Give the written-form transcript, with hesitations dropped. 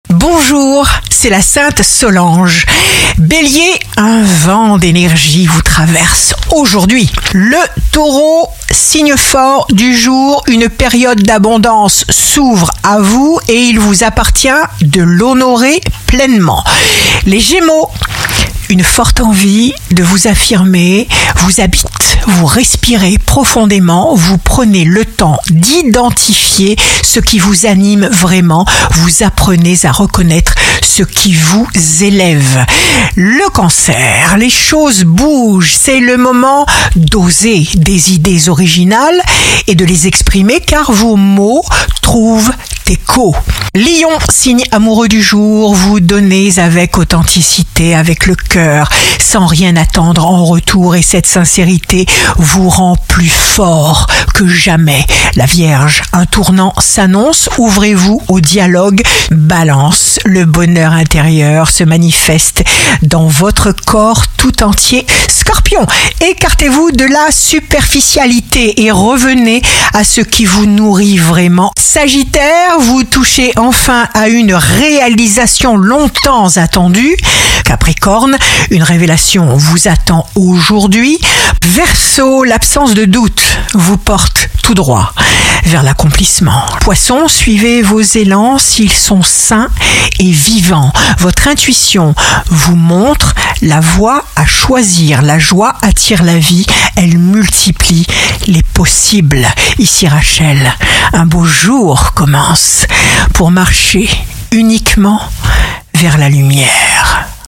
Bonjour, c'est la Sainte Solange. Bélier, un vent d'énergie vous traverse aujourd'hui. Le Taureau, signe fort du jour, une période d'abondance s'ouvre à vous et il vous appartient de l'honorer pleinement. Les Gémeaux, une forte envie de vous affirmer vous habite. Vous respirez profondément, vous prenez le temps d'identifier ce qui vous anime vraiment, vous apprenez à reconnaître ce qui vous élève. Le Cancer, les choses bougent, c'est le moment d'oser des idées originales et de les exprimer car vos mots trouvent écho. Lion, signe amoureux du jour, vous donnez avec authenticité, avec le cœur, sans rien attendre en retour et cette sincérité vous rend plus fort que jamais. La Vierge, un tournant s'annonce, ouvrez-vous au dialogue. Balance, le bonheur intérieur se manifeste dans votre corps tout entier. Scorpion, écartez-vous de la superficialité et revenez à ce qui vous nourrit vraiment. Sagittaire, vous touchez enfin à une réalisation longtemps attendue. Capricorne, une révélation vous attend aujourd'hui. Verseau, l'absence de doute vous porte tout droit vers l'accomplissement. Poisson, suivez vos élans s'ils sont sains et vivants. Votre intuition vous montre la voie à choisir. La joie attire la vie, elle multiplie les possibles. Ici Rachel, un beau jour commence pour marcher uniquement vers la lumière.